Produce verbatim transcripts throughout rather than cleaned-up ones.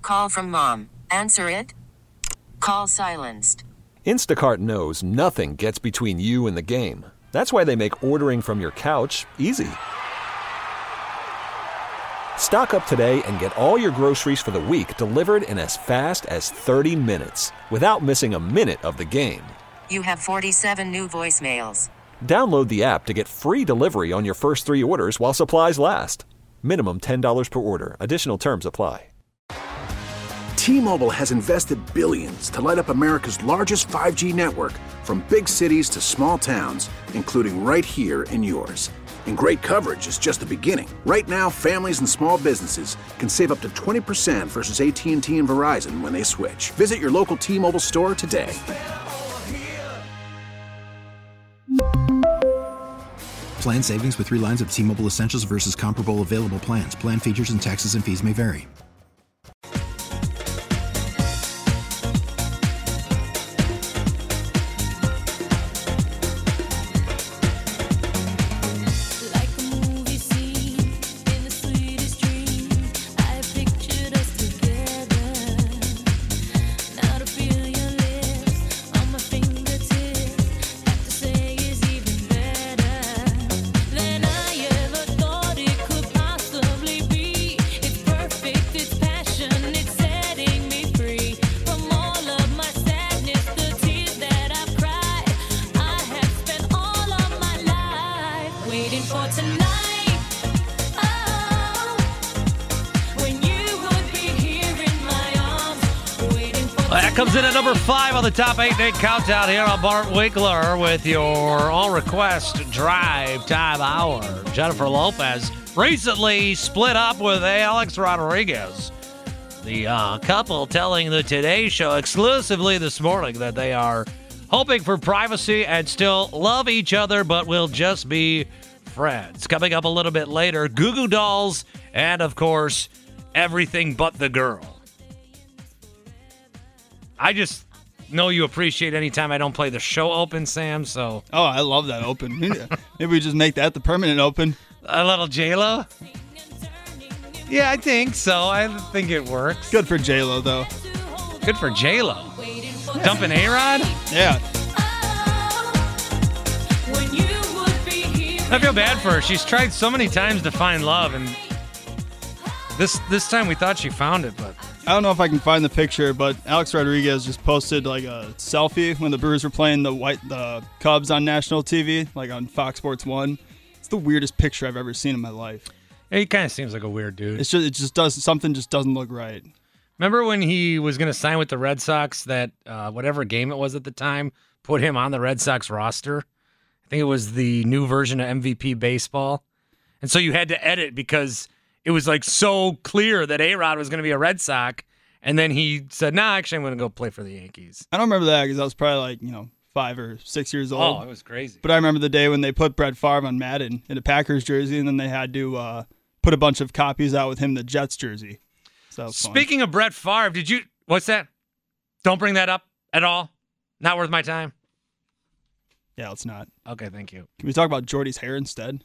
Call from mom. Answer it. Call silenced. Instacart knows nothing gets between you and the game. That's why they make ordering from your couch easy. Stock up today and get all your groceries for the week delivered in as fast as thirty minutes without missing a minute of the game. You have forty-seven new voicemails. Download the app to get free delivery on your first three orders while supplies last. Minimum ten dollars per order. Additional terms apply. T-Mobile has invested billions to light up America's largest five G network, from big cities to small towns, including right here in yours. And great coverage is just the beginning. Right now, families and small businesses can save up to twenty percent versus A T and T and Verizon when they switch. Visit your local T-Mobile store today. Plan savings with three lines of T-Mobile Essentials versus comparable available plans. Plan features and taxes and fees may vary. Comes in at number five on the top eight day countdown here on Bart Winkler with your all-request drive time hour. Jennifer Lopez recently split up with Alex Rodriguez. The uh, couple telling the Today Show exclusively this morning that they are hoping for privacy and still love each other, but will just be friends. Coming up a little bit later, Goo Goo Dolls and, of course, Everything But the Girl. I just know you appreciate any time I don't play the show open, Sam, so... Oh, I love that open. Maybe we just make that the permanent open. A little J-Lo? Yeah, I think so. I think it works. Good for J-Lo, though. Good for J-Lo. Yeah. Dumping A-Rod? Yeah. I feel bad for her. She's tried so many times to find love, and this this time we thought she found it, but... I don't know if I can find the picture, but Alex Rodriguez just posted like a selfie when the Brewers were playing the white the Cubs on national T V, like on Fox Sports One. It's the weirdest picture I've ever seen in my life. Yeah, he kind of seems like a weird dude. It's just it just does something just doesn't look right. Remember when he was going to sign with the Red Sox? That uh, whatever game it was at the time put him on the Red Sox roster. I think it was the new version of M V P baseball, and so you had to edit because it was like so clear that A-Rod was going to be a Red Sox, and then he said, "Nah, actually, I'm going to go play for the Yankees." I don't remember that because I was probably like you know five or six years old. Oh, it was crazy. But I remember the day when they put Brett Favre on Madden in a Packers jersey, and then they had to uh, put a bunch of copies out with him in the Jets jersey. So speaking of Brett Favre, did you? What's that? Don't bring that up at all. Not worth my time. Yeah, it's not. Okay, thank you. Can we talk about Jordy's hair instead?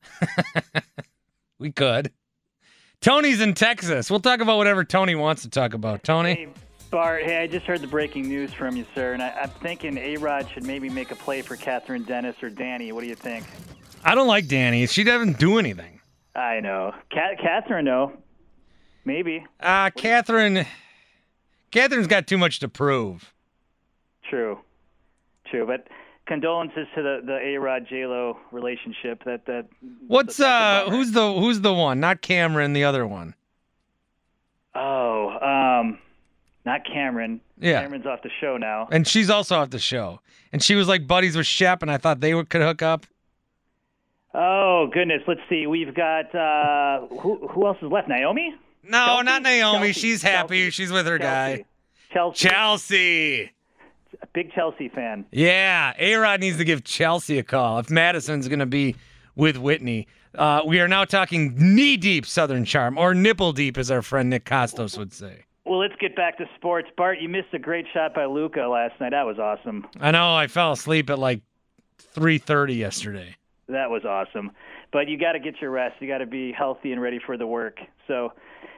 We could. Tony's in Texas. We'll talk about whatever Tony wants to talk about. Tony? Hey, Bart. Hey, I just heard the breaking news from you, sir, and I, I'm thinking A-Rod should maybe make a play for Catherine Dennis or Danny. What do you think? I don't like Danny. She doesn't do anything. I know. Cat- Catherine, though. Maybe. Uh, Catherine... Catherine's got too much to prove. True. True, but... Condolences to the, the A-Rod J-Lo relationship. That that. What's uh? Who's the who's the one? Not Cameron. The other one. Oh, um, not Cameron. Yeah. Cameron's off the show now. And she's also off the show. And she was like buddies with Shep, and I thought they would, could hook up. Oh goodness. Let's see. We've got uh, who who else is left? Naomi? No, Chelsea? not Naomi. Chelsea. She's happy. Chelsea. She's with her Chelsea. guy. Chelsea. Chelsea. A big Chelsea fan. Yeah, A-Rod needs to give Chelsea a call if Madison's going to be with Whitney. Uh, we are now talking knee-deep Southern charm, or nipple-deep, as our friend Nick Costos would say. Well, let's get back to sports. Bart, you missed a great shot by Luka last night. That was awesome. I know. I fell asleep at like three thirty yesterday. That was awesome. But you got to get your rest. You got to be healthy and ready for the work. So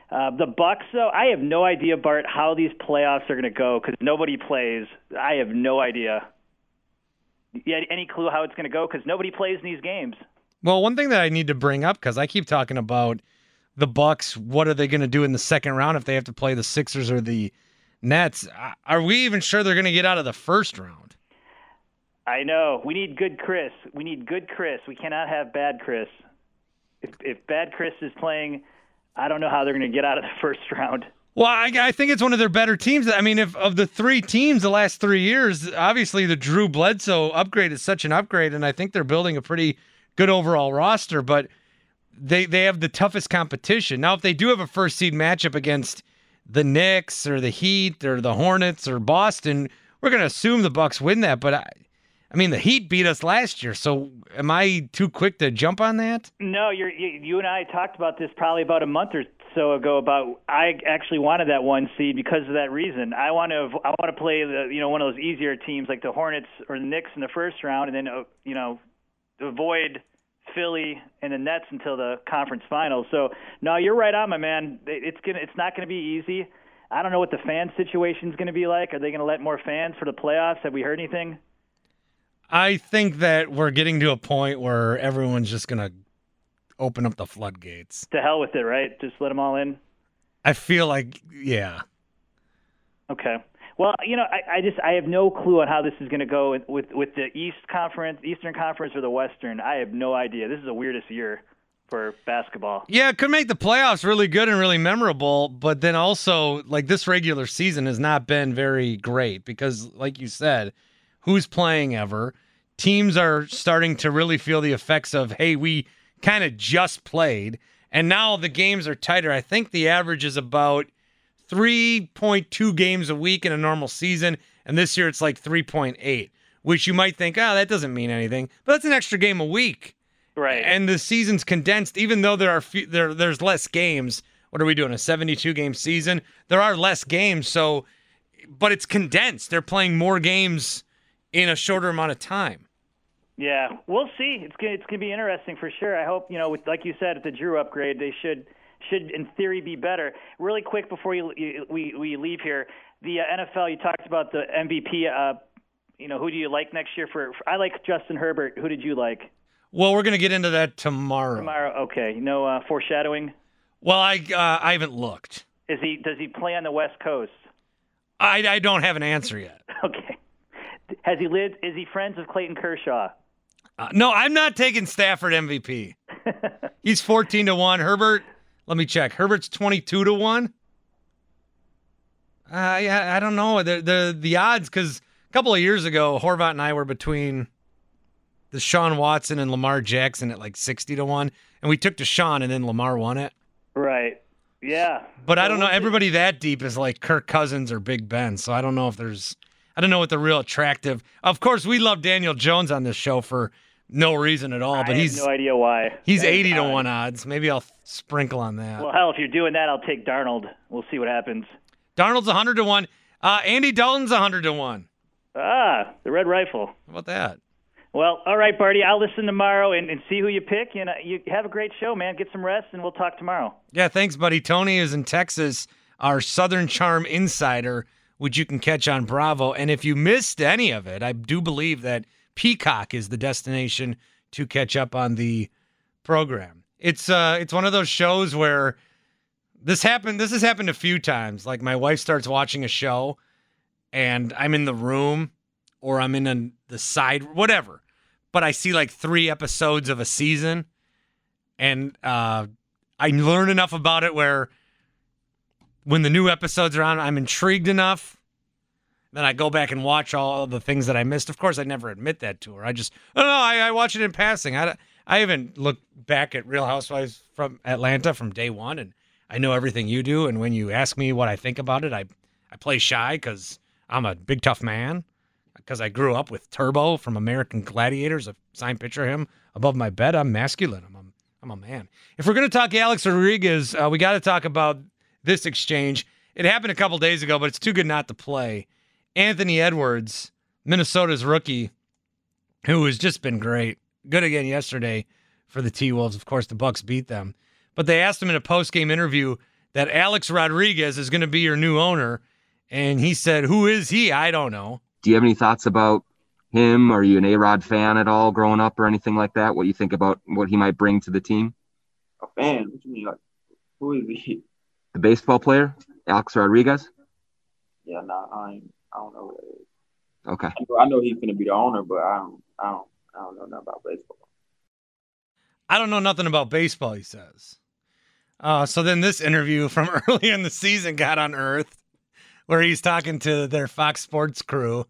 Uh, the Bucks, though, I have no idea, Bart, how these playoffs are going to go because nobody plays. I have no idea. You had any clue how it's going to go? Because nobody plays in these games. Well, one thing that I need to bring up, because I keep talking about the Bucks, what are they going to do in the second round if they have to play the Sixers or the Nets? Are we even sure they're going to get out of the first round? I know. We need good Chris. We need good Chris. We cannot have bad Chris. If, if bad Chris is playing, I don't know how they're going to get out of the first round. Well, I, I think it's one of their better teams. I mean, if of the three teams the last three years, obviously the Drew Bledsoe upgrade is such an upgrade, and I think they're building a pretty good overall roster, but they they have the toughest competition. Now, if they do have a first seed matchup against the Knicks or the Heat or the Hornets or Boston, we're going to assume the Bucks win that, but I, I mean, the Heat beat us last year, so am I too quick to jump on that? No, you're, you you and I talked about this probably about a month or so ago. About I actually wanted that one seed because of that reason. I want to I want to play the you know one of those easier teams like the Hornets or the Knicks in the first round, and then uh, you know avoid Philly and the Nets until the conference finals. So no, you're right on, my man. It's gonna it's not gonna be easy. I don't know what the fan situation is going to be like. Are they going to let more fans for the playoffs? Have we heard anything? I think that we're getting to a point where everyone's just going to open up the floodgates. To hell with it, right? Just let them all in? I feel like, yeah. Okay. Well, you know, I, I just I have no clue on how this is going to go with with the East Conference, Eastern Conference, or the Western. I have no idea. This is the weirdest year for basketball. Yeah, it could make the playoffs really good and really memorable, but then also, like, this regular season has not been very great because, like you said, who's playing ever? Teams are starting to really feel the effects of, hey, we kind of just played, and now the games are tighter. I think the average is about three point two games a week in a normal season, and this year it's like three point eight, which you might think, oh, that doesn't mean anything, but that's an extra game a week. Right. And the season's condensed, even though there are few, there there's less games. What are we doing, a seventy-two game season? There are less games, so but it's condensed. They're playing more games in a shorter amount of time. Yeah, we'll see. It's gonna, it's going to be interesting for sure. I hope, you know, with, like you said, with the Drew upgrade, they should, should in theory, be better. Really quick before you, you, we, we leave here, the uh, N F L, you talked about the M V P. Uh, you know, who do you like next year? For, for I like Justin Herbert. Who did you like? Well, we're going to get into that tomorrow. Tomorrow, okay. No uh, foreshadowing? Well, I uh, I haven't looked. Is he? Does he play on the West Coast? I, I don't have an answer yet. Okay. Has he lived? Is he friends with Clayton Kershaw? Uh, no, I'm not taking Stafford M V P. He's fourteen to one. Herbert, let me check. Herbert's twenty-two to one. Uh, yeah, I don't know. The the the odds, because a couple of years ago, Horvat and I were between Deshaun Watson and Lamar Jackson at like sixty to one, and we took Deshaun, and then Lamar won it. Right. Yeah. But so I don't know. we'll Everybody that deep is like Kirk Cousins or Big Ben, so I don't know if there's. I don't know what the real attractive. Of course, we love Daniel Jones on this show for no reason at all, but I he's have no idea why. He's That is eighty to odd. one odds. Maybe I'll sprinkle on that. Well, hell, if you're doing that, I'll take Darnold. We'll see what happens. Darnold's one hundred to one. Uh, Andy Dalton's one hundred to one. Ah, the Red Rifle. How about that? Well, all right, Barty. I'll listen tomorrow and, and see who you pick. And uh, you have a great show, man. Get some rest, and we'll talk tomorrow. Yeah, thanks, buddy. Tony is in Texas, our Southern Charm insider, which you can catch on Bravo. And if you missed any of it, I do believe that Peacock is the destination to catch up on the program. It's uh, it's one of those shows where this happened. This has happened a few times. Like my wife starts watching a show, and I'm in the room, or I'm in a, the side, whatever. But I see like three episodes of a season, and uh, I learn enough about it where when the new episodes are on, I'm intrigued enough. Then I go back and watch all the things that I missed. Of course, I never admit that to her. I just, oh no, I, I watch it in passing. I, I haven't looked back at Real Housewives from Atlanta from day one, and I know everything you do. And when you ask me what I think about it, I, I play shy because I'm a big, tough man. Because I grew up with Turbo from American Gladiators, a signed picture of him above my bed. I'm masculine. I'm a, I'm a man. If we're going to talk Alex Rodriguez, uh, we got to talk about this exchange. It happened a couple days ago, but it's too good not to play. Anthony Edwards, Minnesota's rookie, who has just been great. Good again yesterday for the T-Wolves. Of course, the Bucks beat them. But they asked him in a post-game interview, that Alex Rodriguez is going to be your new owner. And he said, who is he? I don't know. Do you have any thoughts about him? Are you an A-Rod fan at all growing up or anything like that? What you think about what he might bring to the team? A fan? What you mean? Like, who is he? The baseball player, Alex Rodriguez? Yeah, no, nah, I ain't, I don't know who that is. Okay. I know, I know he's going to be the owner, but I don't, I don't, I don't know nothing about baseball. I don't know nothing about baseball, he says. Uh, so then this interview from early in the season got unearthed, where he's talking to their Fox Sports crew.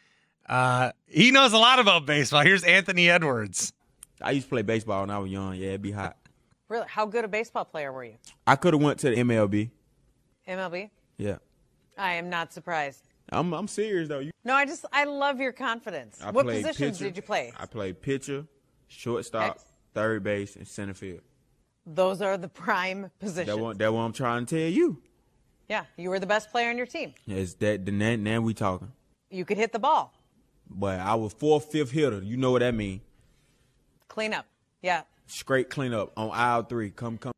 Uh, he knows a lot about baseball. Here's Anthony Edwards. I used to play baseball when I was young. Yeah, it'd be hot. Really? How good a baseball player were you? I could have went to the M L B. M L B? Yeah. I am not surprised. I'm I'm serious though. You, no, I just I love your confidence. I what played positions pitcher, did you play? I played pitcher, shortstop, okay. third base, and center field. Those are the prime positions. That's what, that what I'm trying to tell you. Yeah, you were the best player on your team. Is that now, now we talking? You could hit the ball. But I was fourth, fifth hitter. You know what that mean? Clean up. Yeah. Straight clean up on aisle three. Come, come.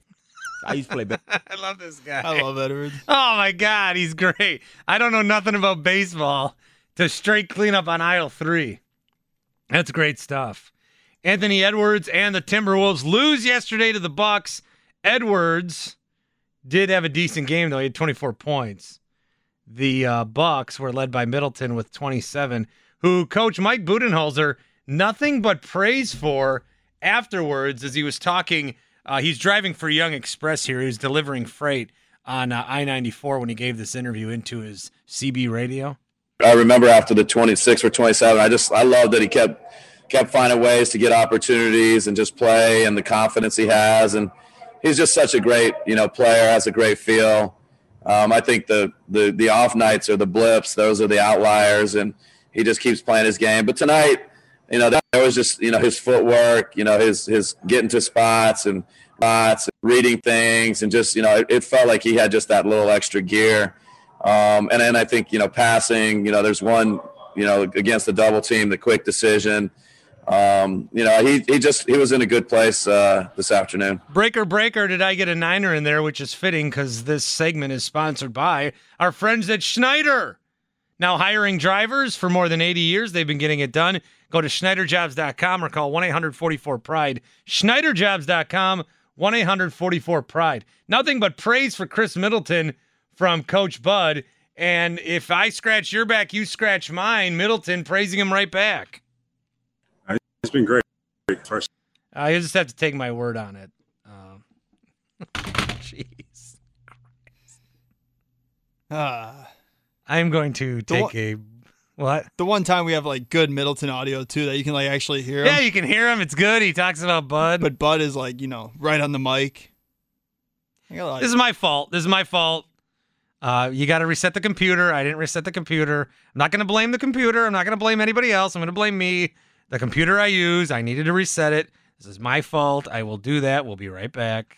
I used to play baseball. I love this guy. I love Edwards. Oh, my God. He's great. I don't know nothing about baseball to straight clean up on aisle three. That's great stuff. Anthony Edwards and the Timberwolves lose yesterday to the Bucks. Edwards did have a decent game, though. He had twenty-four points. The uh, Bucks were led by Middleton with twenty-seven, who Coach Mike Budenholzer, nothing but praise for afterwards as he was talking. Uh, he's driving for Young Express here. He was delivering freight on uh, I ninety-four when he gave this interview into his C B radio. I remember after the twenty-six or twenty-seven, I just I loved that he kept kept finding ways to get opportunities and just play, and the confidence he has. And he's just such a great, you know, player, has a great feel. Um, I think the, the the off nights or the blips, those are the outliers, and he just keeps playing his game. But tonight, you know, that was just, you know, his footwork, you know, his his getting to spots and spots, reading things, and just, you know, it, it felt like he had just that little extra gear. Um, and then I think, you know, passing, you know, there's one, you know, against the double team, the quick decision. Um, you know, he he just he was in a good place uh, this afternoon. Breaker, breaker, did I get a niner in there, which is fitting because this segment is sponsored by our friends at Schneider. Now hiring drivers for more than eighty years. They've been getting it done. Go to Schneider Jobs dot com or call one eight hundred forty-four pride. Schneider Jobs dot com, one eight hundred forty-four pride. Nothing but praise for Chris Middleton from Coach Bud. And if I scratch your back, you scratch mine. Middleton praising him right back. It's been great. First. Uh, you just have to take my word on it. Um, jeez. Uh, I'm going to take one, a what? The one time we have like good Middleton audio too that you can like actually hear him. Yeah, you can hear him. It's good. He talks about Bud. But Bud is like, you know, right on the mic. Like, this is my fault. This is my fault. Uh, you got to reset the computer. I didn't reset the computer. I'm not going to blame the computer. I'm not going to blame anybody else. I'm going to blame me. The computer I use, I needed to reset it. This is my fault. I will do that. We'll be right back.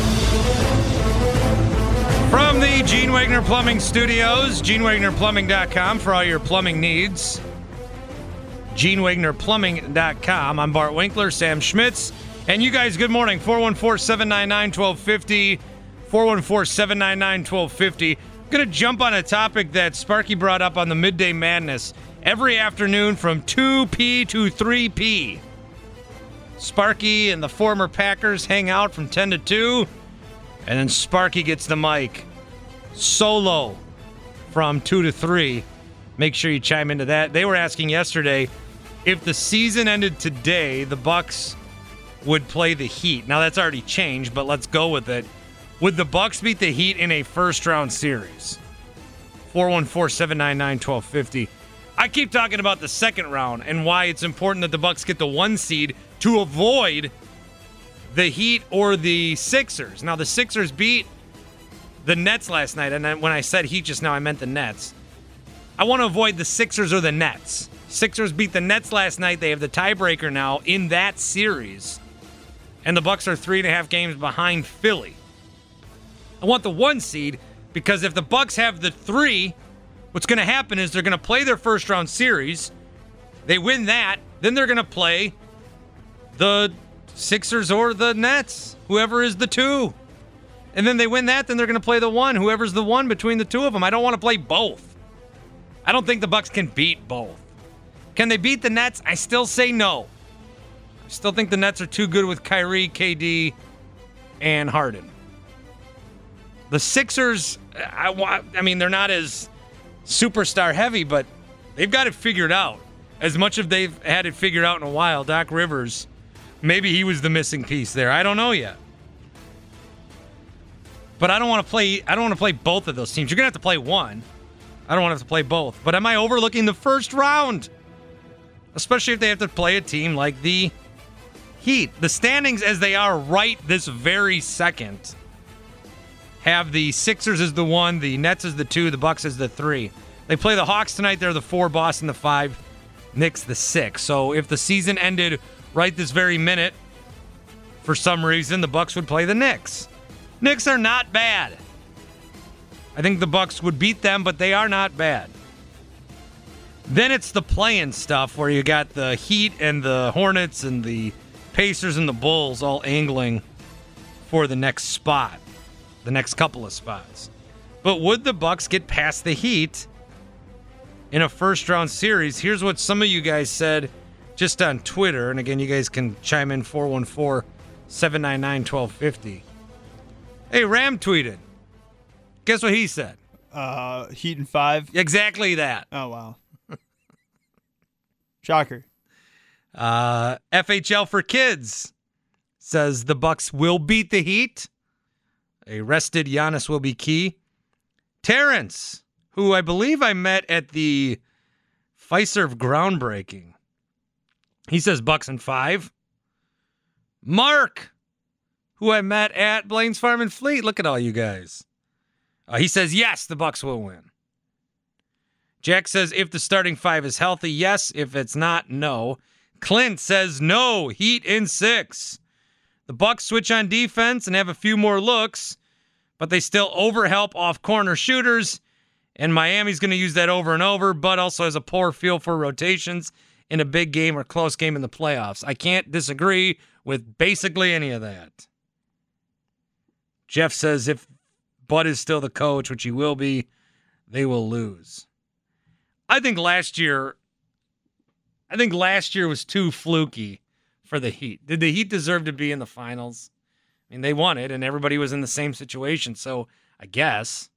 From the Gene Wagner Plumbing Studios, gene wagner plumbing dot com for all your plumbing needs. gene wagner plumbing dot com. I'm Bart Winkler, Sam Schmitz. And you guys, good morning. four one four, seven nine nine, one two five zero. four one four, seven nine nine, one two five zero. I'm going to jump on a topic that Sparky brought up on the Midday Madness. Every afternoon from two p to three p. Sparky and the former Packers hang out from ten to two. And then Sparky gets the mic solo from two to three. Make sure you chime into that. They were asking yesterday if the season ended today, the Bucks would play the Heat. Now that's already changed, but let's go with it. Would the Bucks beat the Heat in a first-round series? four one four, seven nine nine, one two five zero. I keep talking about the second round and why it's important that the Bucks get the one seed to avoid the Heat or the Sixers. Now, the Sixers beat the Nets last night, and then when I said Heat just now, I meant the Nets. I want to avoid the Sixers or the Nets. Sixers beat the Nets last night. They have the tiebreaker now in that series, and the Bucks are three and a half games behind Philly. I want the one seed because if the Bucks have the three, what's going to happen is they're going to play their first round series. They win that. Then they're going to play the Sixers or the Nets, whoever is the two. And then they win that, then they're going to play the one, whoever's the one between the two of them. I don't want to play both. I don't think the Bucks can beat both. Can they beat the Nets? I still say no. I still think the Nets are too good with Kyrie, K D, and Harden. The Sixers, I, I mean, they're not as superstar heavy, but they've got it figured out. As much as they've had it figured out in a while, Doc Rivers, maybe he was the missing piece there. I don't know yet. But I don't want to play I don't want to play both of those teams. You're going to have to play one. I don't want to have to play both. But am I overlooking the first round? Especially if they have to play a team like the Heat. The standings as they are right this very second have the Sixers as the one, the Nets as the two, the Bucks as the three. They play the Hawks tonight. They're the four, Boston the five, Knicks the six. So if the season ended right this very minute, for some reason, the Bucks would play the Knicks. Knicks are not bad. I think the Bucks would beat them, but they are not bad. Then it's the play-in stuff where you got the Heat and the Hornets and the Pacers and the Bulls all angling for the next spot, the next couple of spots. But would the Bucks get past the Heat in a first-round series? Here's what some of you guys said just on Twitter. And again, you guys can chime in four one four, seven nine nine, one two five zero. Hey, Ram tweeted. Guess what he said? Uh, Heat and five. Exactly that. Oh, wow. Shocker. Uh, F H L for Kids says the Bucks will beat the Heat. A rested Giannis will be key. Terrence, who I believe I met at the Fiserv groundbreaking, he says Bucks and five. Mark, who I met at Blaine's Farm and Fleet. Look at all you guys. Uh, he says, yes, the Bucks will win. Jack says, if the starting five is healthy, yes. If it's not, no. Clint says, no, Heat in six. The Bucks switch on defense and have a few more looks, but they still overhelp off corner shooters, and Miami's going to use that over and over, but also has a poor feel for rotations in a big game or close game in the playoffs. I can't disagree with basically any of that. Jeff says if Bud is still the coach, which he will be, they will lose. I think last year, I think last year was too fluky for the Heat. Did the Heat deserve to be in the finals? I mean, they won it, and everybody was in the same situation, so I guess.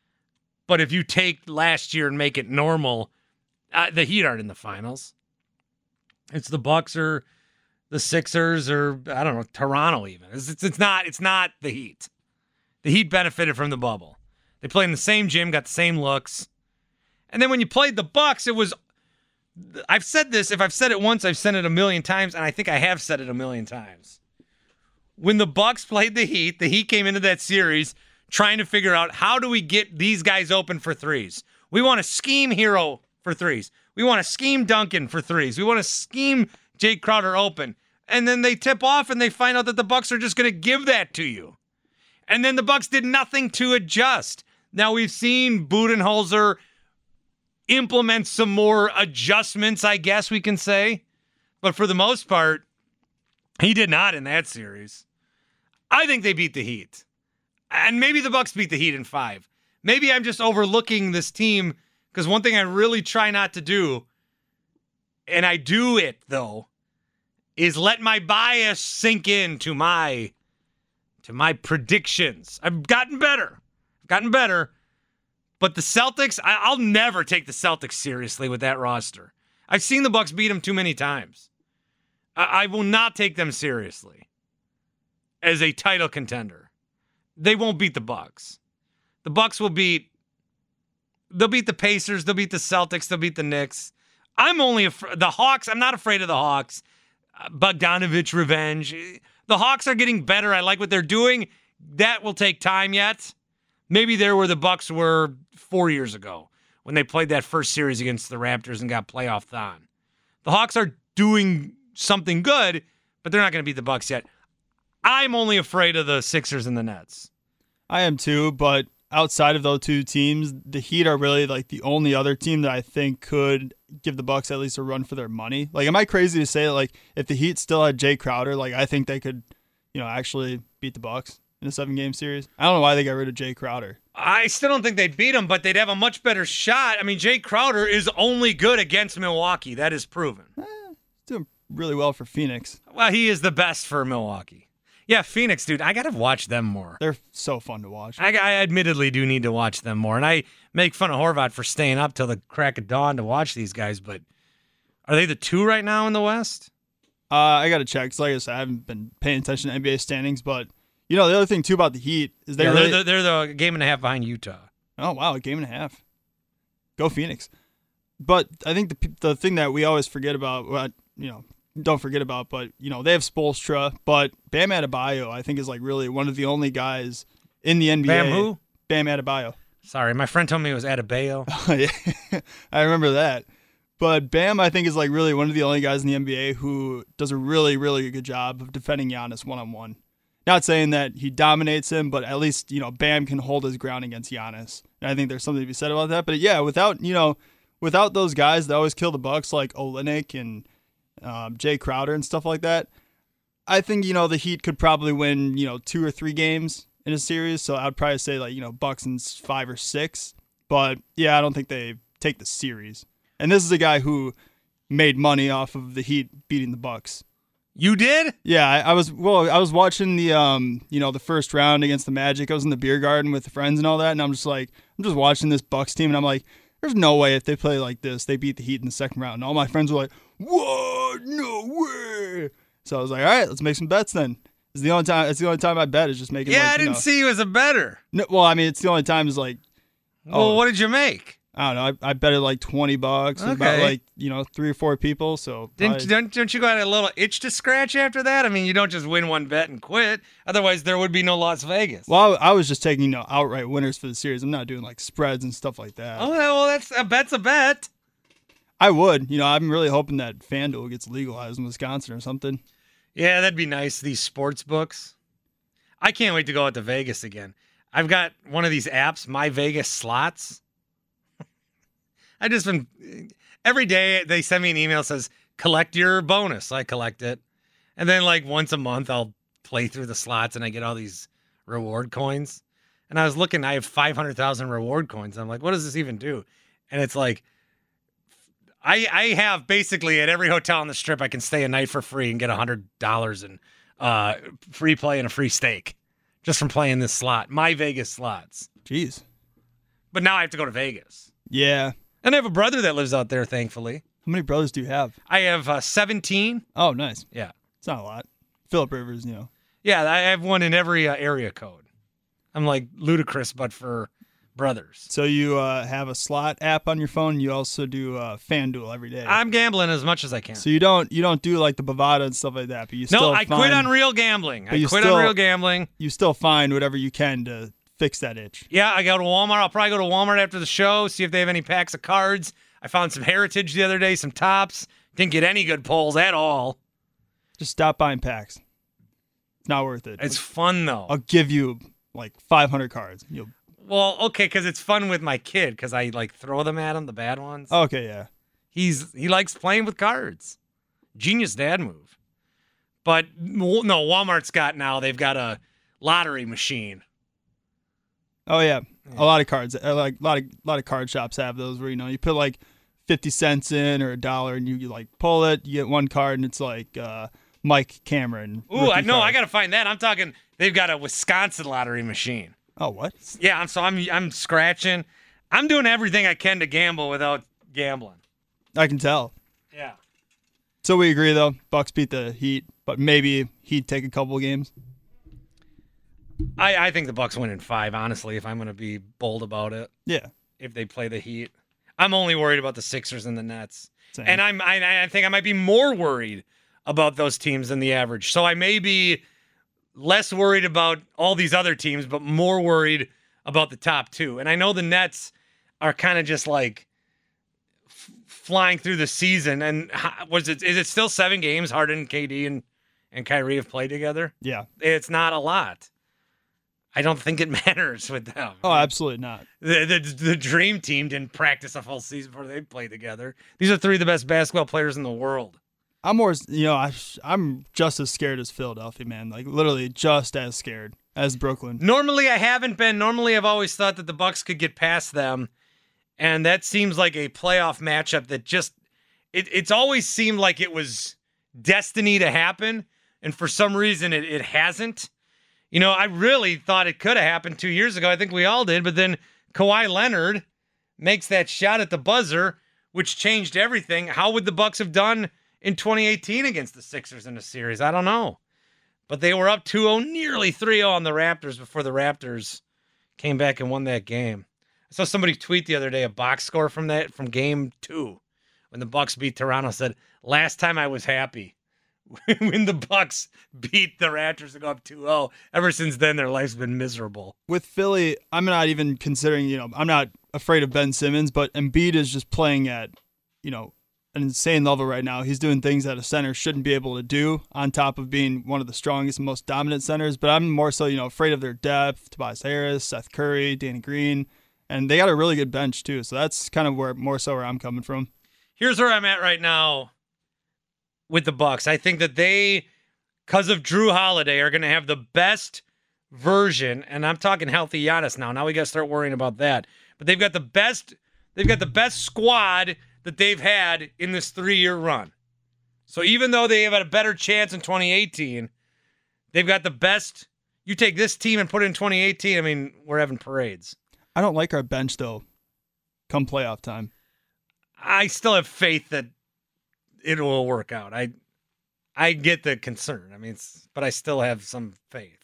But if you take last year and make it normal, uh, the Heat aren't in the finals. It's the Bucks or the Sixers or, I don't know, Toronto even. It's, it's, it's not It's not the Heat. The Heat benefited from the bubble. They played in the same gym, got the same looks. And then when you played the Bucks, it was, I've said this, if I've said it once, I've said it a million times, and I think I have said it a million times. When the Bucks played the Heat, the Heat came into that series trying to figure out, how do we get these guys open for threes? We want to scheme Hero for threes. We want to scheme Duncan for threes. We want to scheme Jake Crowder open. And then they tip off and they find out that the Bucks are just going to give that to you. And then the Bucks did nothing to adjust. Now we've seen Budenholzer implement some more adjustments, I guess we can say. But for the most part, he did not in that series. I think they beat the Heat. And maybe the Bucks beat the Heat in five. Maybe I'm just overlooking this team, because one thing I really try not to do, and I do it though, is let my bias sink into my to my predictions. I've gotten better. I've gotten better. But the Celtics, I, I'll never take the Celtics seriously with that roster. I've seen the Bucks beat them too many times. I, I will not take them seriously as a title contender. They won't beat the Bucks. The Bucks will beat, they'll beat the Pacers, they'll beat the Celtics, they'll beat the Knicks. I'm only, af- the Hawks, I'm not afraid of the Hawks. Uh, Bogdanovich revenge. The Hawks are getting better. I like what they're doing. That will take time yet. Maybe they're where the Bucks were four years ago when they played that first series against the Raptors and got playoffed on. The Hawks are doing something good, but they're not going to beat the Bucks yet. I'm only afraid of the Sixers and the Nets. I am too, but outside of those two teams, the Heat are really like the only other team that I think could give the Bucks at least a run for their money. Like, am I crazy to say that, like, if the Heat still had Jay Crowder, like, I think they could, you know, actually beat the Bucks? in a seven-game series. I don't know why they got rid of Jay Crowder. I still don't think they'd beat him, but they'd have a much better shot. I mean, Jay Crowder is only good against Milwaukee. That is proven. Eh, doing really well for Phoenix. Well, he is the best for Milwaukee. Yeah, Phoenix, dude, I got to watch them more. They're so fun to watch. I, I admittedly do need to watch them more, and I make fun of Horvat for staying up till the crack of dawn to watch these guys, but are they the two right now in the West? Uh, I got to check. Cause like I said, I haven't been paying attention to N B A standings, but you know the other thing too about the Heat is they yeah, really they're, the, they're the game and a half behind Utah. Oh wow, a game and a half. Go Phoenix! But I think the the thing that we always forget about, what you know, don't forget about, but you know they have Spoelstra, but Bam Adebayo I think is like really one of the only guys in the N B A. Bam who? Bam Adebayo. Sorry, my friend told me it was Adebayo. I remember that. But Bam, I think, is like really one of the only guys in the N B A who does a really, really good job of defending Giannis one-on-one. Not saying that he dominates him, but at least, you know, Bam can hold his ground against Giannis. And I think there's something to be said about that. But yeah, without, you know, without those guys that always kill the Bucks, like Olynyk and um, Jay Crowder and stuff like that, I think, you know, the Heat could probably win, you know, two or three games in a series. So I'd probably say, like, you know, Bucks in five or six. But yeah, I don't think they take the series. And this is a guy who made money off of the Heat beating the Bucks. You did? Yeah, I, I was well. I was watching the um, you know, the first round against the Magic. I was in the beer garden with friends and all that, and I'm just like, I'm just watching this Bucks team, and I'm like, there's no way if they play like this, they beat the Heat in the second round. And all my friends were like, what? No way. So I was like, all right, let's make some bets then. It's the only time. It's the only time I bet is just making. Yeah, like, I didn't you know, see you as a bettor. No, well, I mean, it's the only time is like. Well, oh, what did you make? I don't know. I, I bet it like twenty bucks. Okay. About like, you know, three or four people. So Didn't, probably, don't, don't you got a little itch to scratch after that? I mean, you don't just win one bet and quit. Otherwise, there would be no Las Vegas. Well, I, I was just taking, you know, outright winners for the series. I'm not doing like spreads and stuff like that. Oh, well, that's a bet's a bet. I would. You know, I'm really hoping that FanDuel gets legalized in Wisconsin or something. Yeah, that'd be nice, these sports books. I can't wait to go out to Vegas again. I've got one of these apps, My Vegas Slots. I just been every day they send me an email that says collect your bonus. I collect it, and then like once a month I'll play through the slots and I get all these reward coins. And I was looking, I have five hundred thousand reward coins. I'm like, what does this even do? And it's like, I I have basically at every hotel on the strip I can stay a night for free and get a hundred dollars in uh, free play and a free steak just from playing this slot. My Vegas Slots. Jeez. But now I have to go to Vegas. Yeah. And I have a brother that lives out there, thankfully. How many brothers do you have? I have uh, seventeen. Oh, nice. Yeah. It's not a lot. Phillip Rivers, you know. Yeah, I have one in every uh, area code. I'm like ludicrous, but for brothers. So you uh, have a slot app on your phone. You also do uh, FanDuel every day. I'm gambling as much as I can. So you don't you don't do like the Bovada and stuff like that, but you still No, I find, quit on real gambling. I quit still, on real gambling. You still find whatever you can to fix that itch. Yeah, I go to Walmart. I'll probably go to Walmart after the show, see if they have any packs of cards. I found some Heritage the other day, some Tops. Didn't get any good pulls at all. Just stop buying packs. It's not worth it. It's fun, though. I'll give you like five hundred cards. You'll... Well, okay, because it's fun with my kid, because I like throw them at him, the bad ones. Okay, yeah. He's He likes playing with cards. Genius dad move. But no, Walmart's got now, they've got a lottery machine. Oh yeah. yeah, a lot of cards, like a lot of lot of card shops have those where you know you put like fifty cents in or a dollar, and you, you like pull it, you get one card, and it's like uh, Mike Cameron. Ooh, I know, I gotta find that. I'm talking. They've got a Wisconsin lottery machine. Oh, what? Yeah, so I'm I'm scratching. I'm doing everything I can to gamble without gambling. I can tell. Yeah. So we agree though. Bucks beat the Heat, but maybe Heat take a couple of games. I, I think the Bucks win in five, honestly, if I'm going to be bold about it. Yeah. If they play the Heat. I'm only worried about the Sixers and the Nets. Same. And I'm I, I think I might be more worried about those teams than the average. So I may be less worried about all these other teams, but more worried about the top two. And I know the Nets are kind of just like f- flying through the season. And was it is it still seven games Harden, K D, and, and Kyrie have played together? Yeah. It's not a lot. I don't think it matters with them. Oh, absolutely not. The, the the dream team didn't practice a full season before they played together. These are three of the best basketball players in the world. I'm more, you know, I, I'm just as scared as Philadelphia, man. Like, literally just as scared. As Brooklyn. Normally I haven't been. Normally I've always thought that the Bucks could get past them. And that seems like a playoff matchup that just, it, it's always seemed like it was destiny to happen. And for some reason it, it hasn't. You know, I really thought it could have happened two years ago. I think we all did. But then Kawhi Leonard makes that shot at the buzzer, which changed everything. How would the Bucks have done in twenty eighteen against the Sixers in a series? I don't know. But they were up two oh, nearly three oh on the Raptors before the Raptors came back and won that game. I saw somebody tweet the other day a box score from that from game two when the Bucks beat Toronto. Said, last time I was happy when the Bucks beat the Raptors to go up two oh. Ever since then, their life's been miserable. With Philly, I'm not even considering, you know, I'm not afraid of Ben Simmons, but Embiid is just playing at, you know, an insane level right now. He's doing things that a center shouldn't be able to do on top of being one of the strongest and most dominant centers. But I'm more so, you know, afraid of their depth. Tobias Harris, Seth Curry, Danny Green. And they got a really good bench, too. So that's kind of where more so where I'm coming from. Here's where I'm at right now with the Bucks. I think that they, because of Drew Holiday, are going to have the best version, and I'm talking healthy Giannis now. Now we got to start worrying about that. But they've got the best, they've got the best squad that they've had in this three-year run. So even though they have had a better chance in twenty eighteen, they've got the best. You take this team and put it in twenty eighteen, I mean, we're having parades. I don't like our bench, though, come playoff time. I still have faith that it will work out. I I get the concern. I mean, it's, but I still have some faith.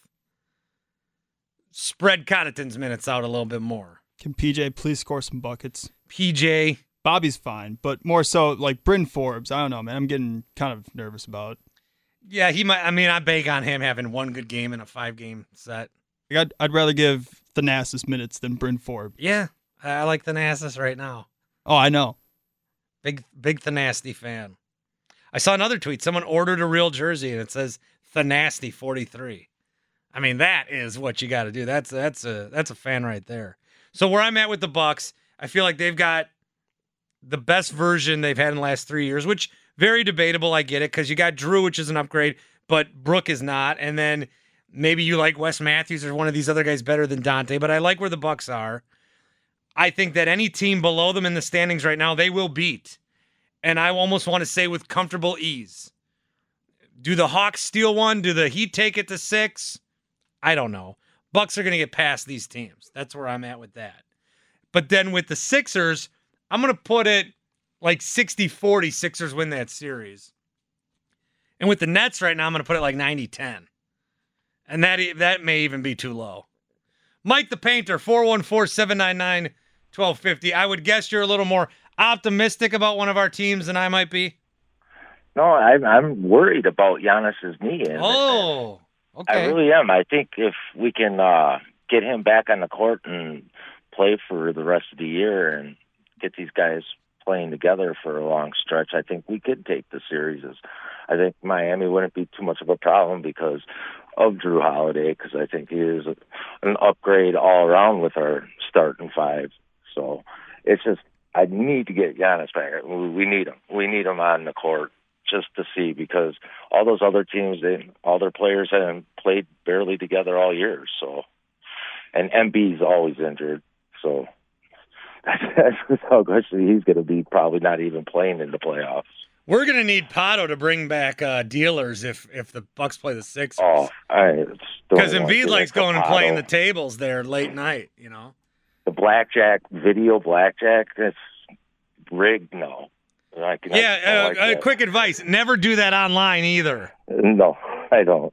Spread Connaughton's minutes out a little bit more. Can P J please score some buckets? P J. Bobby's fine, but more so like Bryn Forbes. I don't know, man. I'm getting kind of nervous about it. Yeah, he might. I mean, I bank on him having one good game in a five-game set. I'd, I'd rather give Thanasis minutes than Bryn Forbes. Yeah, I like Thanasis right now. Oh, I know. Big, big Thanasty fan. I saw another tweet. Someone ordered a real jersey, and it says Thanasty forty-three. I mean, that is what you got to do. That's that's a that's a fan right there. So where I'm at with the Bucks, I feel like they've got the best version they've had in the last three years, which very debatable. I get it because you got Drew, which is an upgrade, but Brooke is not. And then maybe you like Wes Matthews or one of these other guys better than Dante, but I like where the Bucks are. I think that any team below them in the standings right now, they will beat. And I almost want to say with comfortable ease. Do the Hawks steal one? Do the Heat take it to six? I don't know. Bucks are going to get past these teams. That's where I'm at with that. But then with the Sixers, I'm going to put it like sixty forty Sixers win that series. And with the Nets right now, I'm going to put it like ninety ten. And that that may even be too low. Mike the Painter, four one four, seven nine nine, one two five zero. I would guess you're a little more optimistic about one of our teams than I might be. No, I'm, I'm worried about Giannis's knee. And oh, okay. I really am. I think if we can uh, get him back on the court and play for the rest of the year and get these guys playing together for a long stretch, I think we could take the series. I think Miami wouldn't be too much of a problem because of Drew Holiday, because I think he is an upgrade all around with our starting five. So it's just, I need to get Giannis back. We need him. We need him on the court just to see, because all those other teams, they all their players have played barely together all year. So, and Embiid's always injured. So that's, that's without question he's going to be probably not even playing in the playoffs. We're going to need Pato to bring back uh, dealers if if the Bucks play the Sixers. Oh, I because Embiid likes going and playing the tables there late night. You know, the blackjack video blackjack that's rigged. No, I can, yeah. I uh, like uh, quick advice: never do that online either. No, I don't.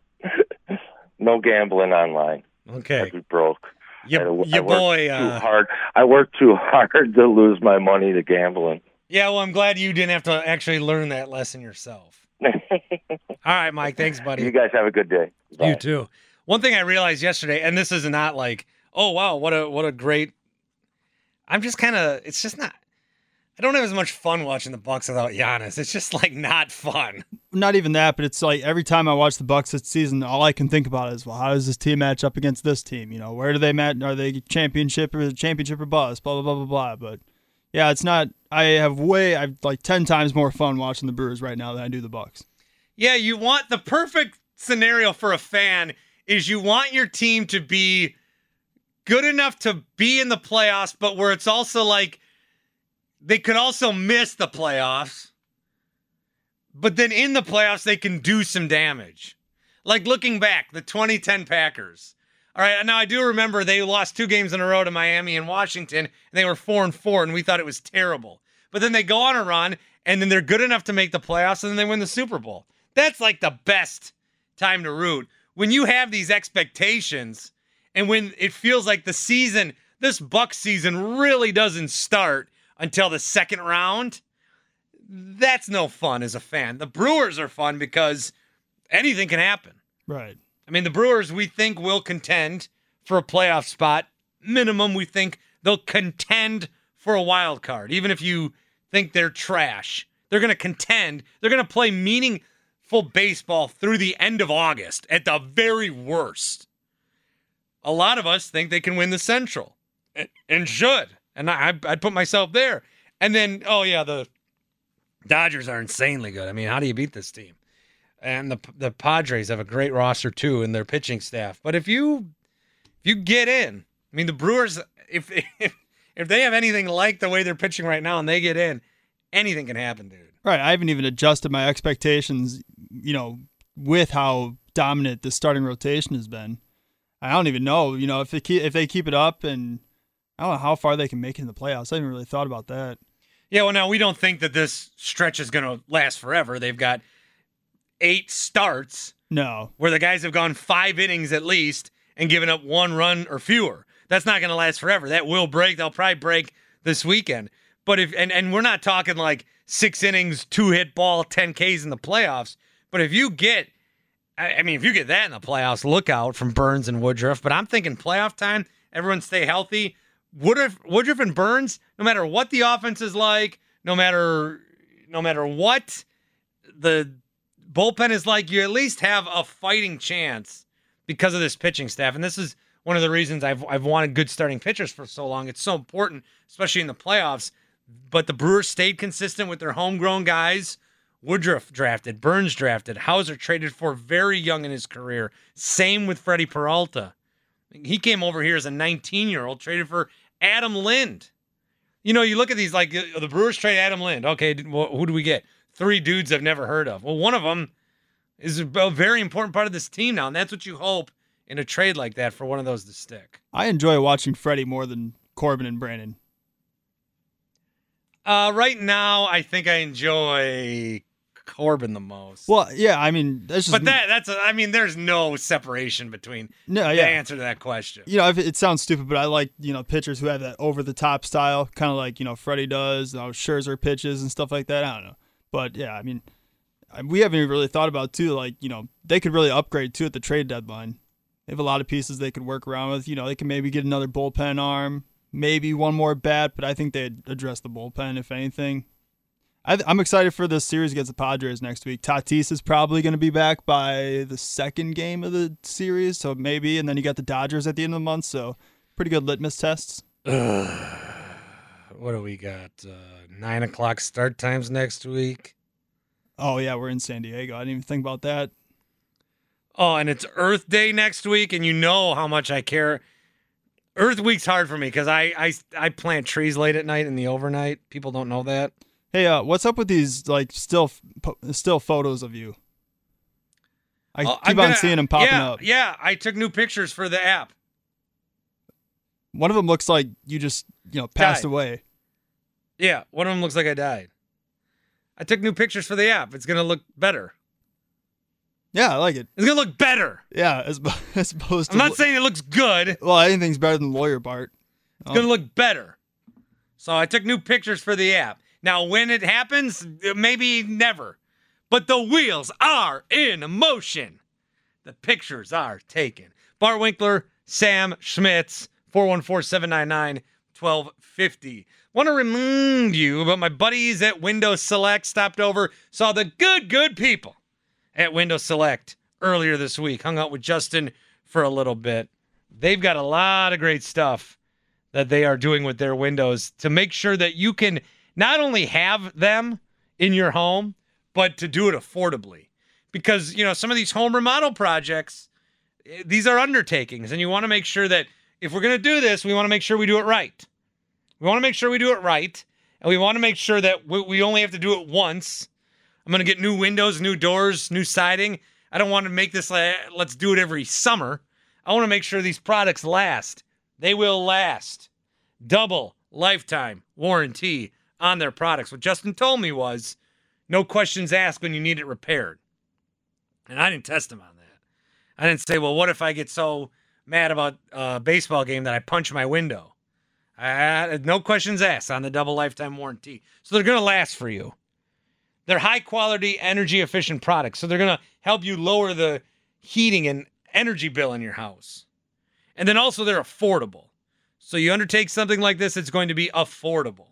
No gambling online. Okay, I'd be broke. Your, I, your I boy. Too uh, hard. I work too hard to lose my money to gambling. Yeah, well, I'm glad you didn't have to actually learn that lesson yourself. All right, Mike. Thanks, buddy. You guys have a good day. Bye. You too. One thing I realized yesterday, and this is not like, oh wow, what a what a great. I'm just kind of. It's just not. I don't have as much fun watching the Bucks without Giannis. It's just like not fun. Not even that, but it's like every time I watch the Bucks this season, all I can think about is, well, how does this team match up against this team? You know, where do they match? Are they championship or championship or bust? Blah blah blah blah blah. But yeah, it's not. I have way, I've like ten times more fun watching the Brewers right now than I do the Bucks. Yeah, you want the perfect scenario for a fan is you want your team to be good enough to be in the playoffs, but where it's also like they could also miss the playoffs, but then in the playoffs they can do some damage. Like looking back, the twenty ten Packers. All right, now I do remember they lost two games in a row to Miami and Washington, and they were four and four, and we thought it was terrible. But then they go on a run, and then they're good enough to make the playoffs, and then they win the Super Bowl. That's like the best time to root. When you have these expectations, and when it feels like the season, this Bucs season really doesn't start until the second round, that's no fun as a fan. The Brewers are fun because anything can happen. Right. I mean, the Brewers, we think, will contend for a playoff spot. Minimum, we think they'll contend for a wild card. Even if you think they're trash, they're going to contend. They're going to play meaningful baseball through the end of August at the very worst. A lot of us think they can win the Central and, and should. And I, I'd put myself there. And then, oh, yeah, the Dodgers are insanely good. I mean, how do you beat this team? And the the Padres have a great roster, too, in their pitching staff. But if you if you get in, I mean, the Brewers, if, if if they have anything like the way they're pitching right now and they get in, anything can happen, dude. Right. I haven't even adjusted my expectations, you know, with how dominant the starting rotation has been. I don't even know, you know, if they keep, if they keep it up, and I don't know how far they can make it in the playoffs. I haven't really thought about that. Yeah, well, now we don't think that this stretch is going to last forever. They've got eight starts. No. Where the guys have gone five innings at least and given up one run or fewer. That's not going to last forever. That will break. They'll probably break this weekend. But if and, and we're not talking like six innings, two hit ball, ten Ks in the playoffs. But if you get, I mean, if you get that in the playoffs, look out from Burns and Woodruff. But I'm thinking playoff time, everyone stay healthy. Woodruff, Woodruff and Burns, no matter what the offense is like, no matter no matter what the bullpen is like, you at least have a fighting chance because of this pitching staff. And this is one of the reasons I've I've wanted good starting pitchers for so long. It's so important, especially in the playoffs. But the Brewers stayed consistent with their homegrown guys. Woodruff drafted, Burns drafted, Hauser traded for very young in his career. Same with Freddie Peralta. He came over here as a nineteen-year-old, traded for Adam Lind. You know, you look at these, like, the Brewers trade Adam Lind. Okay, who do we get? Three dudes I've never heard of. Well, one of them is a very important part of this team now, and that's what you hope in a trade like that for one of those to stick. I enjoy watching Freddie more than Corbin and Brandon. Uh, right now, I think I enjoy Corbin the most. Well, yeah, I mean, that's just. But that that's a, I mean, there's no separation between no, the yeah. answer to that question. You know, if it sounds stupid, but I like, you know, pitchers who have that over the top style, kind of like, you know, Freddie does, how Scherzer pitches and stuff like that. I don't know, but yeah, I mean, we haven't even really thought about too. Like, you know, they could really upgrade too at the trade deadline. They have a lot of pieces they could work around with. You know, they can maybe get another bullpen arm. Maybe one more bat, but I think they'd address the bullpen, if anything. I th- I'm excited for this series against the Padres next week. Tatis is probably going to be back by the second game of the series, so maybe. And then you got the Dodgers at the end of the month, so pretty good litmus tests. Uh, what do we got? Uh, nine o'clock start times next week. Oh, yeah, we're in San Diego. I didn't even think about that. Oh, and it's Earth Day next week, and you know how much I care. Earth Week's hard for me because I, I I plant trees late at night in the overnight. People don't know that. Hey, uh, what's up with these like still still photos of you? I uh, keep gonna, on seeing them popping yeah, up. Yeah, I took new pictures for the app. One of them looks like you just you know passed died. away. Yeah, one of them looks like I died. I took new pictures for the app. It's gonna look better. Yeah, I like it. It's gonna look better. Yeah, as, as opposed to. I'm not saying it looks good. Well, anything's better than Lawyer Bart. It's oh. gonna look better. So I took new pictures for the app. Now, when it happens, maybe never. But the wheels are in motion. The pictures are taken. Bart Winkler, Sam Schmitz, four one four, seven nine nine, one two five zero. Want to remind you about my buddies at Windows Select. Stopped over, saw the good, good people at Windows Select earlier this week. Hung out with Justin for a little bit. They've got a lot of great stuff that they are doing with their Windows to make sure that you can not only have them in your home, but to do it affordably. Because, you know, some of these home remodel projects, These are undertakings, and you want to make sure that if we're going to do this, we want to make sure we do it right. We want to make sure we do it right, and we want to make sure that we, we only have to do it once. I'm going to get new windows, new doors, new siding. I don't want to make this, like, let's do it every summer. I want to make sure these products last. They will last. Double lifetime warranty on their products. What Justin told me was, no questions asked when you need it repaired. And I didn't test him on that. I didn't say, well, what if I get so mad about a baseball game that I punch my window? I, no questions asked on the double lifetime warranty. So they're going to last for you. They're high-quality, energy-efficient products, so they're going to help you lower the heating and energy bill in your house. And then also they're affordable. So you undertake something like this, it's going to be affordable.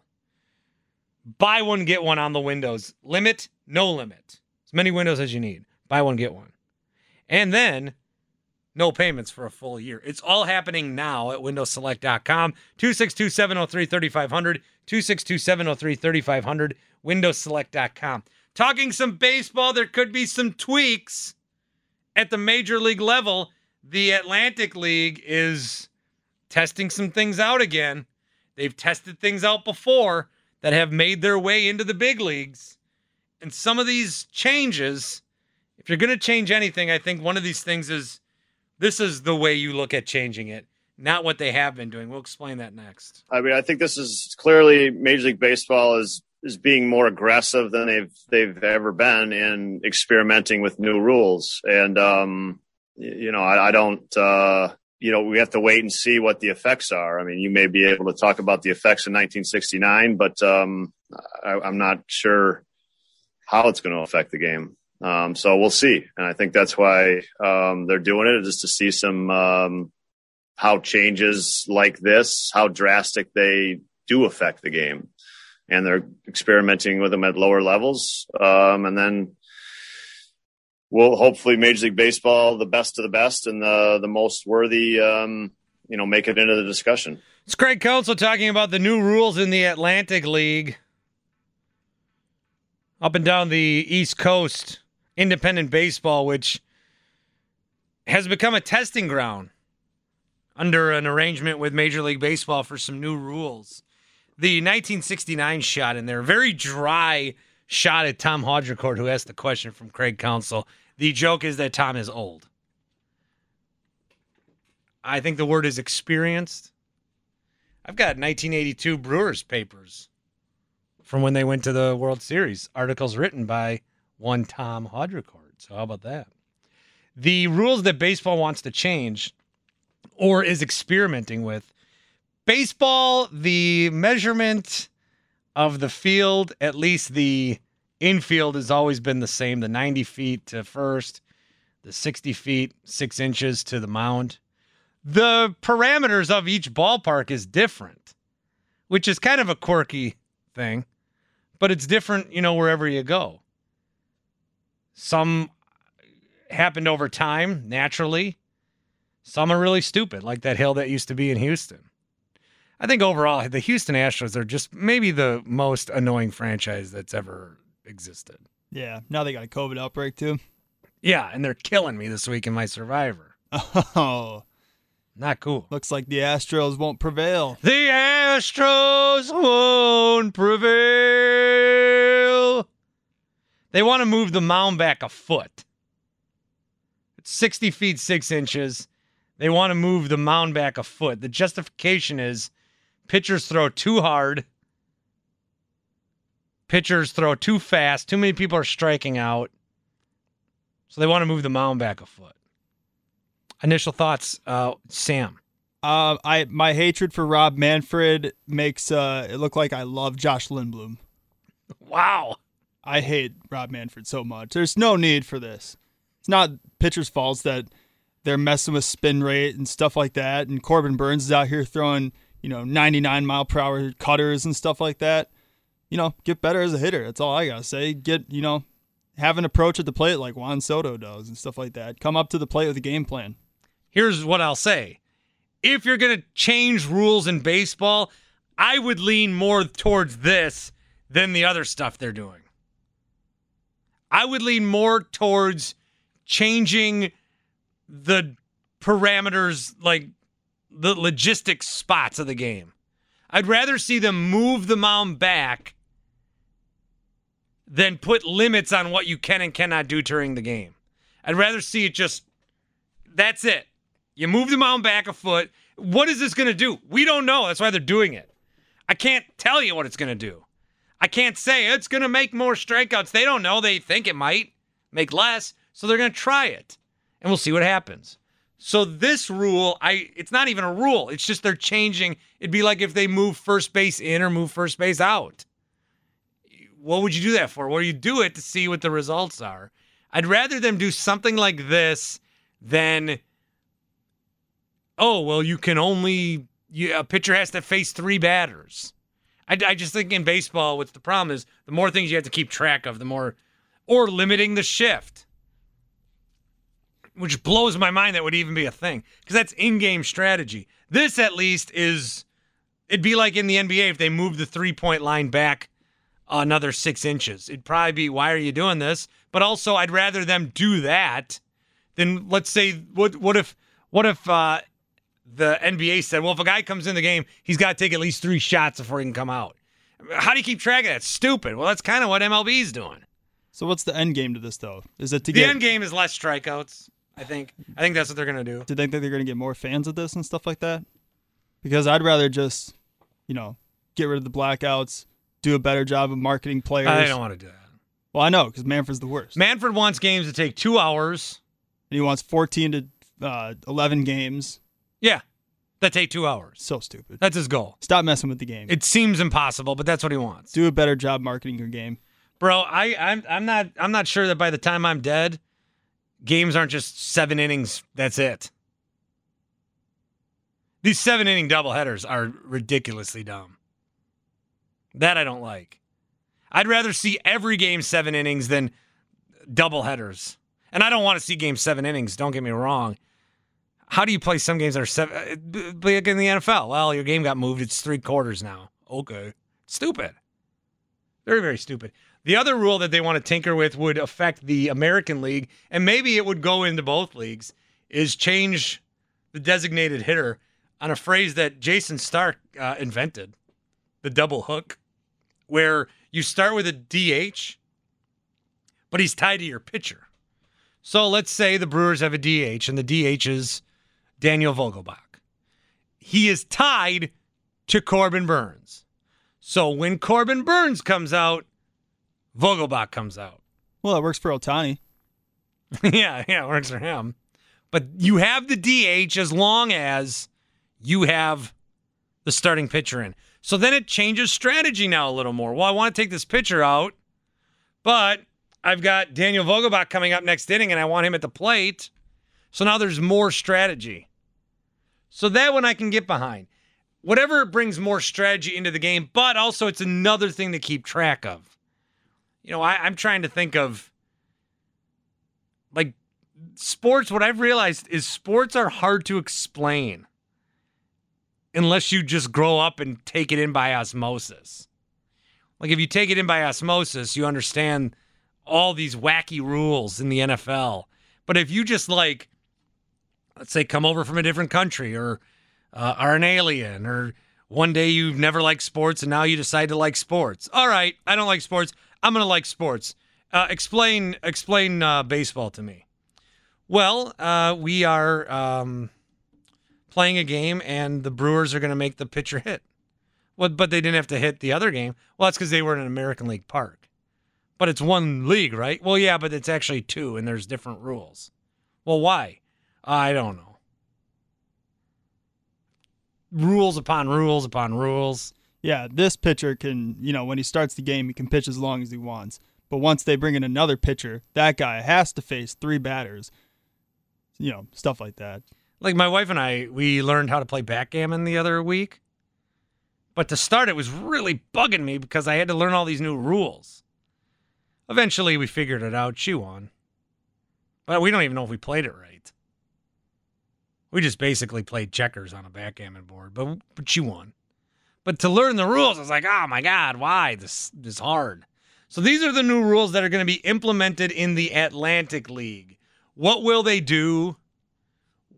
Buy one, get one on the windows. Limit, no limit. As many windows as you need. Buy one, get one. And then, no payments for a full year. It's all happening now at windows select dot com. two six two, seven oh three, three five zero zero. two six two, seven oh three, three five zero zero. windows select dot com. Talking some baseball, there could be some tweaks at the major league level. The Atlantic League is testing some things out again. They've tested things out before that have made their way into the big leagues. And some of these changes, if you're going to change anything, I think one of these things is this is the way you look at changing it, not what they have been doing. We'll explain that next. I mean, I think this is clearly Major League Baseball is is being more aggressive than they've they've ever been in experimenting with new rules. And, um, you know, I, I don't, uh, you know, we have to wait and see what the effects are. I mean, you may be able to talk about the effects in nineteen sixty-nine, but um, I, I'm not sure how it's going to affect the game. Um, so we'll see. And I think that's why um, they're doing it, just to see some um, how changes like this, how drastic they do affect the game. And they're experimenting with them at lower levels. Um, and then we'll hopefully Major League Baseball, the best of the best and the, the most worthy, um, you know, make it into the discussion. It's Craig Counsell talking about the new rules in the Atlantic League. Up and down the East Coast, independent baseball, which has become a testing ground under an arrangement with Major League Baseball for some new rules. The nineteen sixty-nine shot in there, very dry shot at Tom Haudricourt, who asked the question from Craig Counsell. The joke is that Tom is old. I think the word is experienced. I've got nineteen eighty-two Brewers papers from when they went to the World Series. Articles written by one Tom Haudricourt. So how about that? The rules that baseball wants to change or is experimenting with. Baseball, the measurement of the field, at least the infield, has always been the same. The ninety feet to first, the sixty feet, six inches to the mound. The parameters of each ballpark is different, which is kind of a quirky thing, but it's different, you know, wherever you go. Some happened over time, naturally. Some are really stupid, like that hill that used to be in Houston. I think overall, the Houston Astros are just maybe the most annoying franchise that's ever existed. Yeah, now they got a COVID outbreak too. Yeah, and they're killing me this week in my Survivor. Oh. Not cool. Looks like the Astros won't prevail. The Astros won't prevail. They want to move the mound back a foot. It's sixty feet, six inches. They want to move the mound back a foot. The justification is pitchers throw too hard. Pitchers throw too fast. Too many people are striking out. So they want to move the mound back a foot. Initial thoughts, uh, Sam. Uh, I my hatred for Rob Manfred makes uh, it look like I love Josh Lindblom. Wow. I hate Rob Manfred so much. There's no need for this. It's not pitchers' faults that they're messing with spin rate and stuff like that. And Corbin Burns is out here throwing, you know, ninety-nine mile per hour cutters and stuff like that. You know, get better as a hitter. That's all I got to say. Get, you know, have an approach at the plate like Juan Soto does and stuff like that. Come up to the plate with a game plan. Here's what I'll say. If you're going to change rules in baseball, I would lean more towards this than the other stuff they're doing. I would lean more towards changing the parameters, like the logistics spots of the game. I'd rather see them move the mound back than put limits on what you can and cannot do during the game. I'd rather see it just, that's it. You move the mound back a foot. What is this going to do? We don't know. That's why they're doing it. I can't tell you what it's going to do. I can't say it's going to make more strikeouts. They don't know. They think it might make less, so they're going to try it, and we'll see what happens. So this rule, I it's not even a rule. It's just they're changing. It'd be like if they move first base in or move first base out. What would you do that for? Well, you do it to see what the results are. I'd rather them do something like this than, oh, well, you can only, you, a pitcher has to face three batters. I, I just think in baseball, what's the problem is the more things you have to keep track of, the more, or limiting the shift, which blows my mind that would even be a thing, because that's in-game strategy. This, at least, is, it'd be like in the N B A if they moved the three-point line back another six inches. It'd probably be, why are you doing this? But also, I'd rather them do that than, let's say, what what if what if uh, the N B A said, well, if a guy comes in the game, he's got to take at least three shots before he can come out. How do you keep track of that? Stupid. Well, that's kind of what M L B is doing. So what's the end game to this, though? Is it to the get... end game is less strikeouts, I think. I think that's what they're going to do. Do you think that they're going to get more fans of this and stuff like that? Because I'd rather just, you know, get rid of the blackouts, do a better job of marketing players. I don't want to do that. Well, I know, because Manfred's the worst. Manfred wants games to take two hours. And he wants fourteen to uh, eleven games. Yeah, that take two hours. So stupid. That's his goal. Stop messing with the game. It seems impossible, but that's what he wants. Do a better job marketing your game. Bro, I, I'm I'm not I'm not sure that by the time I'm dead, games aren't just seven innings. That's it. These seven inning doubleheaders are ridiculously dumb. That I don't like. I'd rather see every game seven innings than doubleheaders. And I don't want to see games seven innings. Don't get me wrong. How do you play some games that are seven? Like in the N F L. Well, your game got moved. It's three quarters now. Okay. Stupid. Very, very stupid. The other rule that they want to tinker with would affect the American League, and maybe it would go into both leagues, is change the designated hitter on a phrase that Jason Stark uh, invented, the double hook, where you start with a D H, but he's tied to your pitcher. So let's say the Brewers have a D H, and the D H is Daniel Vogelbach. He is tied to Corbin Burns. So when Corbin Burns comes out, Vogelbach comes out. Well, it works for Ohtani. yeah, yeah, it works for him. But you have the D H as long as you have the starting pitcher in. So then it changes strategy now a little more. Well, I want to take this pitcher out, but I've got Daniel Vogelbach coming up next inning, and I want him at the plate. So now there's more strategy. So that one I can get behind. Whatever brings more strategy into the game, but also it's another thing to keep track of. You know, I, I'm trying to think of, like, sports. What I've realized is sports are hard to explain unless you just grow up and take it in by osmosis. Like, if you take it in by osmosis, you understand all these wacky rules in the N F L. But if you just, like, let's say, come over from a different country or uh, are an alien, or one day you've never liked sports and now you decide to like sports. All right, I don't like sports. I'm going to like sports. Uh, explain explain uh, baseball to me. Well, uh, we are um, playing a game, and the Brewers are going to make the pitcher hit. Well, but they didn't have to hit the other game. Well, that's because they were in an American League park. But it's one league, right? Well, yeah, but it's actually two, and there's different rules. Well, why? I don't know. Rules upon rules upon rules. Yeah, this pitcher can, you know, when he starts the game, he can pitch as long as he wants. But once they bring in another pitcher, that guy has to face three batters. You know, stuff like that. Like my wife and I, we learned how to play backgammon the other week. But to start, it was really bugging me because I had to learn all these new rules. Eventually, we figured it out. She won. But we don't even know if we played it right. We just basically played checkers on a backgammon board, but, but she won. But to learn the rules, I was like, oh my God, why? This, this is hard. So these are the new rules that are going to be implemented in the Atlantic League. What will they do?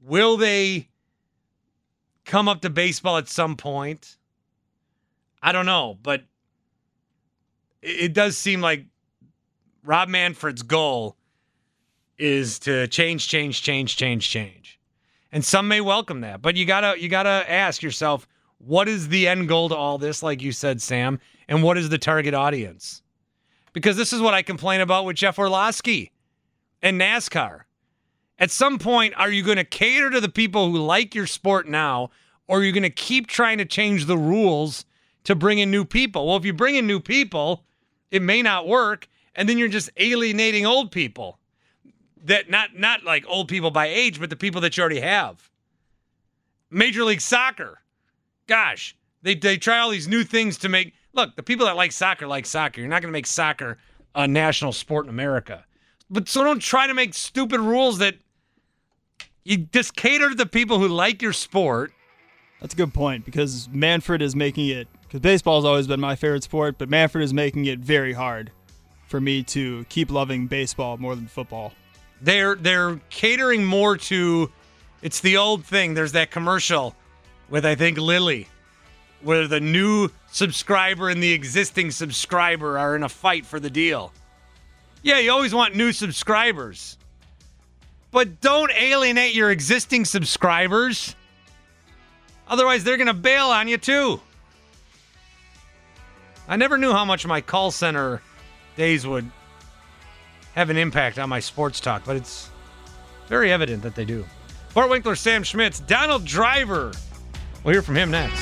Will they come up to baseball at some point? I don't know, but it, it does seem like Rob Manfred's goal is to change, change, change, change, change. And some may welcome that, but you gotta you gotta ask yourself, what is the end goal to all this, like you said, Sam, and what is the target audience? Because this is what I complain about with Jeff Orlowski and NASCAR. At some point, are you going to cater to the people who like your sport now, or are you going to keep trying to change the rules to bring in new people? Well, if you bring in new people, it may not work, and then you're just alienating old people. That not not like old people by age, but the people that you already have. Major League Soccer. Gosh, they they try all these new things to make... Look, the people that like soccer like soccer. You're not going to make soccer a national sport in America. But so don't try to make stupid rules that you just cater to the people who like your sport. That's a good point, because Manfred is making it... Because baseball has always been my favorite sport, but Manfred is making it very hard for me to keep loving baseball more than football. They're they're catering more to, it's the old thing. There's that commercial with, I think, Lily, where the new subscriber and the existing subscriber are in a fight for the deal. Yeah, you always want new subscribers, but don't alienate your existing subscribers. Otherwise, they're going to bail on you too. I never knew how much my call center days would have an impact on my sports talk, but it's very evident that they do. Bart Winkler, Sam Schmitz, Donald Driver. We'll hear from him next.